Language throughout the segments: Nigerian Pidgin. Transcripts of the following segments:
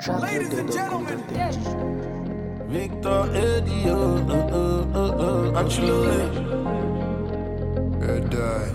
Ladies and gentlemen, Victor Eddie, Ancelotti. Red eye.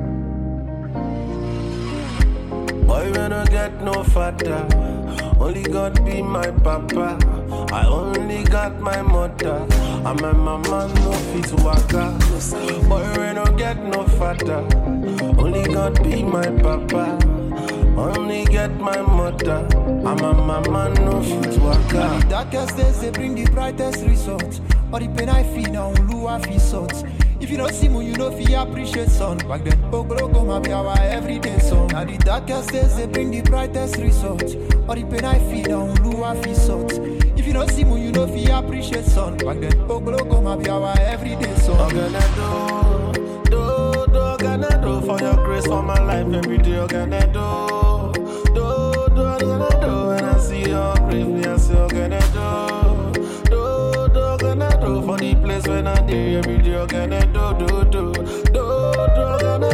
Boy, when I get no father, only God be my papa. I only got my mother, and my mama no fit waka. Boy, when I get no father, only God be my papa. Only get my mother, and my mama no fit waka. The darkest days they bring the brightest results. All the pain I feel now, Lua feel salt. If you don't see me, you know feel appreciate sun. Back then, Oglogo ma be our everyday song. Now the darkest days they bring the brightest results. All the pain I feel now, Lua feel salt. If you don't see me, you know feel appreciate sun. Back then, Oglogo ma be our everyday song. Gonna do for your grace for my life every day. I'm gonna do. When I see your grace, me I say I'm gonna gonna do for the place when I do every day. I'm gonna do. Gonna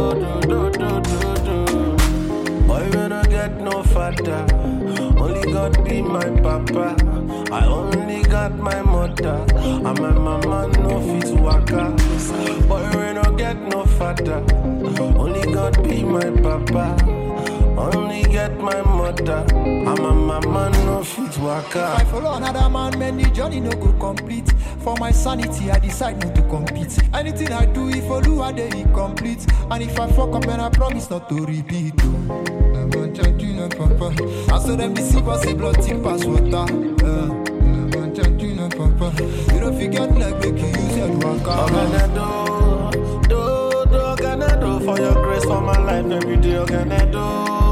do. Boy, when I get no father, only God be my papa. I only got my mother, and my mama no fit waka. Boy, when I get no father, only God be my papa. Only get my mother, and my mama no fit waka. If I follow another man, the journey no go complete. For my sanity, I decide not to compete. Anything I do, if I do, I dey incomplete. And if I fuck up, then I promise not to repeat. Papa. I saw them deceive us, say blood thick pass water. You don't forget like make you use your waka. I'm gonna do for your grace for my life every day. I'm gonna do.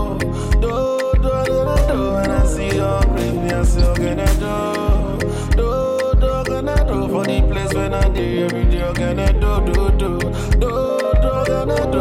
When I see your grace, me I say I'm gonna gonna do for the place when I do every day. I'm gonna do. Gonna do.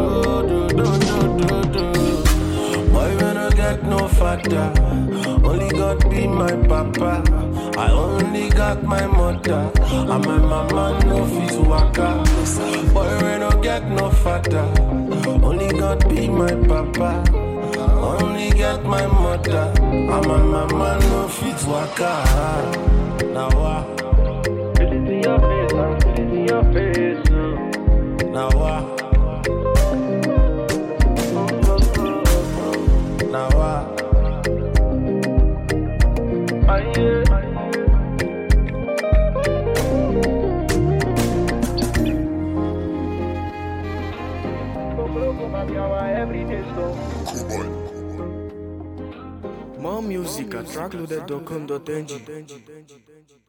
Boy, when I get no father, only God be my papa. I only got my mother, and my mama no fit waka. Boy, when I get no father, only God be my papa. Only get my mother, and my mama no fit waka. Now what? Feel it in your face, man. Feel it in your face. Now what? Now what? more music at trackloaded.com.ng.